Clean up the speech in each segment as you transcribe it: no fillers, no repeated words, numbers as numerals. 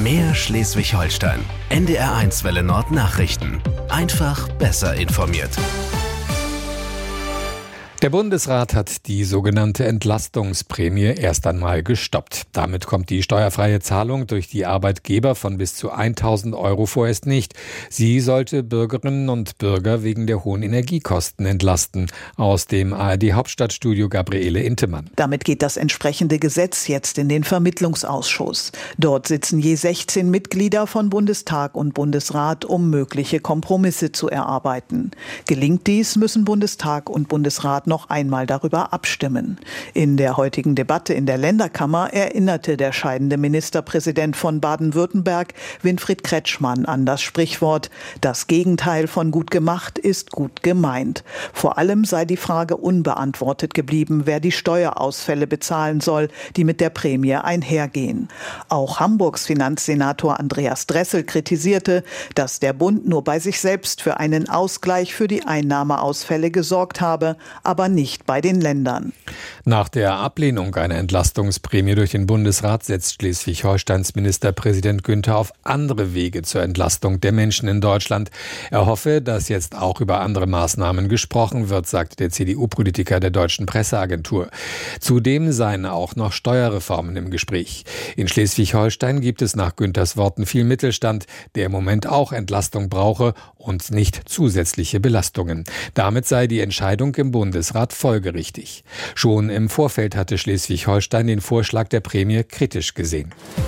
Mehr Schleswig-Holstein. NDR1 Welle Nord Nachrichten. Einfach besser informiert. Der Bundesrat hat die sogenannte Entlastungsprämie erst einmal gestoppt. Damit kommt die steuerfreie Zahlung durch die Arbeitgeber von bis zu 1.000 € vorerst nicht. Sie sollte Bürgerinnen und Bürger wegen der hohen Energiekosten entlasten. Aus dem ARD-Hauptstadtstudio Gabriele Intemann. Damit geht das entsprechende Gesetz jetzt in den Vermittlungsausschuss. Dort sitzen je 16 Mitglieder von Bundestag und Bundesrat, um mögliche Kompromisse zu erarbeiten. Gelingt dies, müssen Bundestag und Bundesrat noch einmal darüber abstimmen. In der heutigen Debatte in der Länderkammer erinnerte der scheidende Ministerpräsident von Baden-Württemberg, Winfried Kretschmann, an das Sprichwort: Das Gegenteil von gut gemacht ist gut gemeint. Vor allem sei die Frage unbeantwortet geblieben, wer die Steuerausfälle bezahlen soll, die mit der Prämie einhergehen. Auch Hamburgs Finanzsenator Andreas Dressel kritisierte, dass der Bund nur bei sich selbst für einen Ausgleich für die Einnahmeausfälle gesorgt habe, aber nicht bei den Ländern. Nach der Ablehnung einer Entlastungsprämie durch den Bundesrat setzt Schleswig-Holsteins Ministerpräsident Günther auf andere Wege zur Entlastung der Menschen in Deutschland. Er hoffe, dass jetzt auch über andere Maßnahmen gesprochen wird, sagte der CDU-Politiker der Deutschen Presseagentur. Zudem seien auch noch Steuerreformen im Gespräch. In Schleswig-Holstein gibt es nach Günthers Worten viel Mittelstand, der im Moment auch Entlastung brauche und nicht zusätzliche Belastungen. Damit sei die Entscheidung im Bundesrat folgerichtig. Schon im Vorfeld hatte Schleswig-Holstein den Vorschlag der Prämie kritisch gesehen.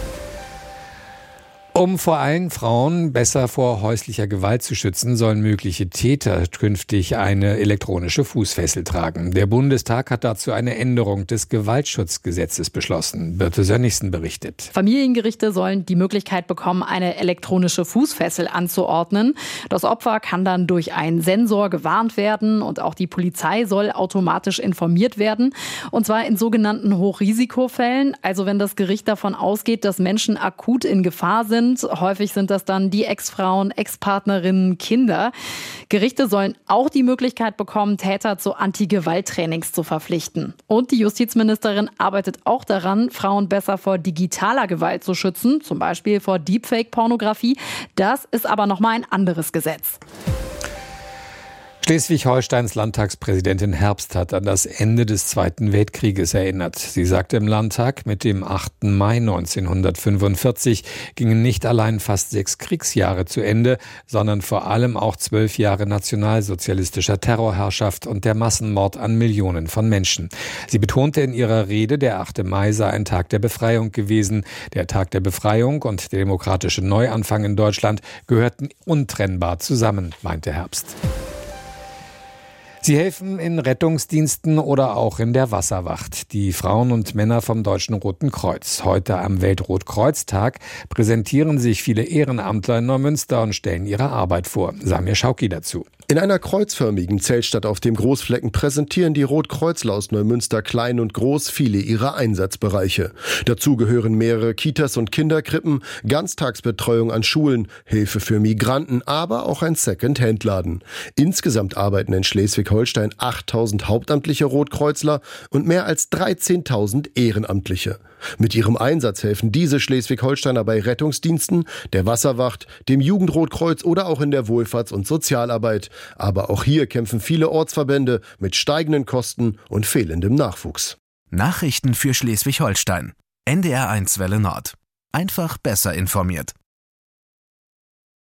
Um vor allem Frauen besser vor häuslicher Gewalt zu schützen, sollen mögliche Täter künftig eine elektronische Fußfessel tragen. Der Bundestag hat dazu eine Änderung des Gewaltschutzgesetzes beschlossen. Birte Sönnigsen berichtet. Familiengerichte sollen die Möglichkeit bekommen, eine elektronische Fußfessel anzuordnen. Das Opfer kann dann durch einen Sensor gewarnt werden und auch die Polizei soll automatisch informiert werden. Und zwar in sogenannten Hochrisikofällen, also wenn das Gericht davon ausgeht, dass Menschen akut in Gefahr sind. Häufig sind das dann die Ex-Frauen, Ex-Partnerinnen, Kinder. Gerichte sollen auch die Möglichkeit bekommen, Täter zu Anti-Gewalt-Trainings zu verpflichten. Und die Justizministerin arbeitet auch daran, Frauen besser vor digitaler Gewalt zu schützen, zum Beispiel vor Deepfake-Pornografie. Das ist aber nochmal ein anderes Gesetz. Schleswig-Holsteins Landtagspräsidentin Herbst hat an das Ende des Zweiten Weltkrieges erinnert. Sie sagte im Landtag, mit dem 8. Mai 1945 gingen nicht allein fast 6 Kriegsjahre zu Ende, sondern vor allem auch 12 Jahre nationalsozialistischer Terrorherrschaft und der Massenmord an Millionen von Menschen. Sie betonte in ihrer Rede, der 8. Mai sei ein Tag der Befreiung gewesen. Der Tag der Befreiung und der demokratische Neuanfang in Deutschland gehörten untrennbar zusammen, meinte Herbst. Sie helfen in Rettungsdiensten oder auch in der Wasserwacht. Die Frauen und Männer vom Deutschen Roten Kreuz. Heute am Weltrotkreuztag präsentieren sich viele Ehrenamtler in Neumünster und stellen ihre Arbeit vor. Samir Schauki dazu. In einer kreuzförmigen Zeltstadt auf dem Großflecken präsentieren die Rotkreuzler aus Neumünster klein und groß viele ihrer Einsatzbereiche. Dazu gehören mehrere Kitas und Kinderkrippen, Ganztagsbetreuung an Schulen, Hilfe für Migranten, aber auch ein Second-Hand-Laden. Insgesamt arbeiten in Schleswig-Holstein 8.000 hauptamtliche Rotkreuzler und mehr als 13.000 Ehrenamtliche. Mit ihrem Einsatz helfen diese Schleswig-Holsteiner bei Rettungsdiensten, der Wasserwacht, dem Jugendrotkreuz oder auch in der Wohlfahrts- und Sozialarbeit. Aber auch hier kämpfen viele Ortsverbände mit steigenden Kosten und fehlendem Nachwuchs. Nachrichten für Schleswig-Holstein. NDR1 Welle Nord. Einfach besser informiert.